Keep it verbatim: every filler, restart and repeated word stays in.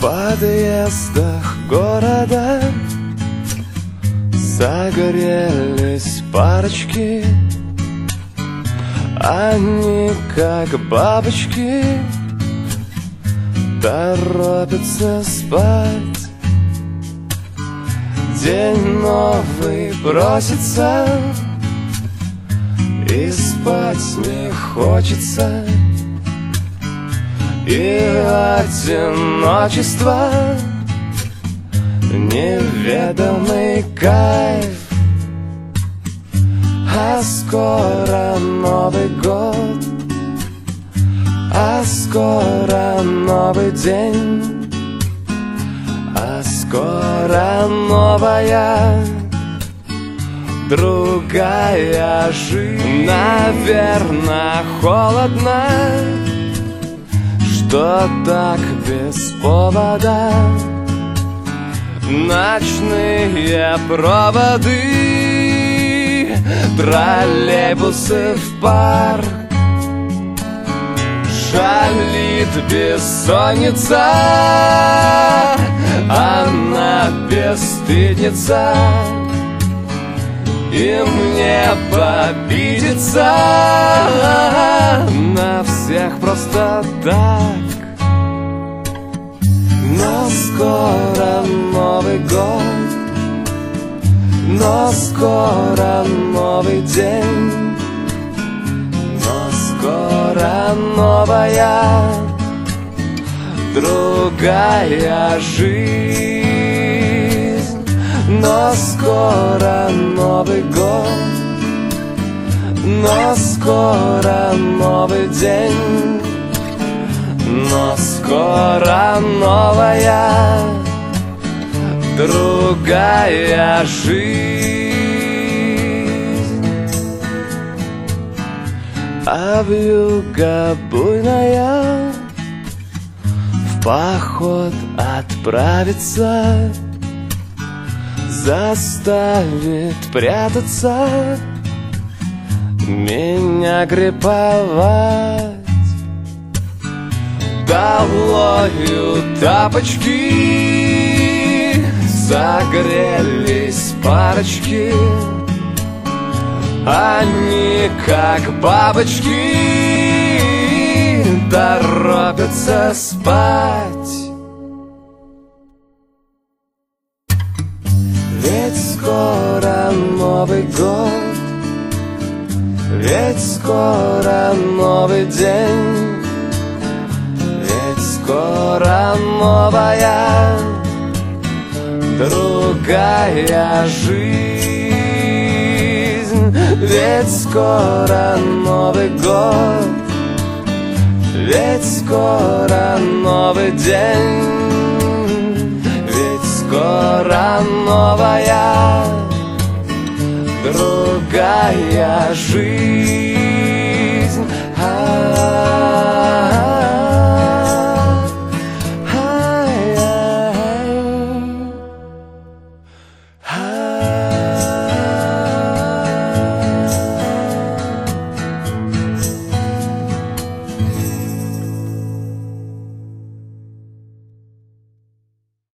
подъездах города загорелись парочки. Они, как бабочки, торопятся спать. День новый бросится, и спать не хочется. И одиночество — неведомый кайф. А скоро Новый год, а скоро новый день, а скоро новая, другая жизнь. Наверно, холодно, что так без повода. Ночные проводы, троллейбусы в парк. Шалит бессонница, она бесстыдница, и мне победиться на всех просто так. Но скоро Новый год, но скоро новый день, но скоро новая, другая жизнь. Но скоро Новый год, но скоро новый день, но скоро новая, другая жизнь. А вьюга буйная в поход отправится, заставит прятаться, меня креповать. Долою тапочки, загорелись парочки. Они, как бабочки, торопятся спать. Ведь скоро Новый год, ведь скоро новый день, скоро новая, другая жизнь. Ведь скоро Новый год, ведь скоро новый день, ведь скоро новая, другая жизнь. А-а-а.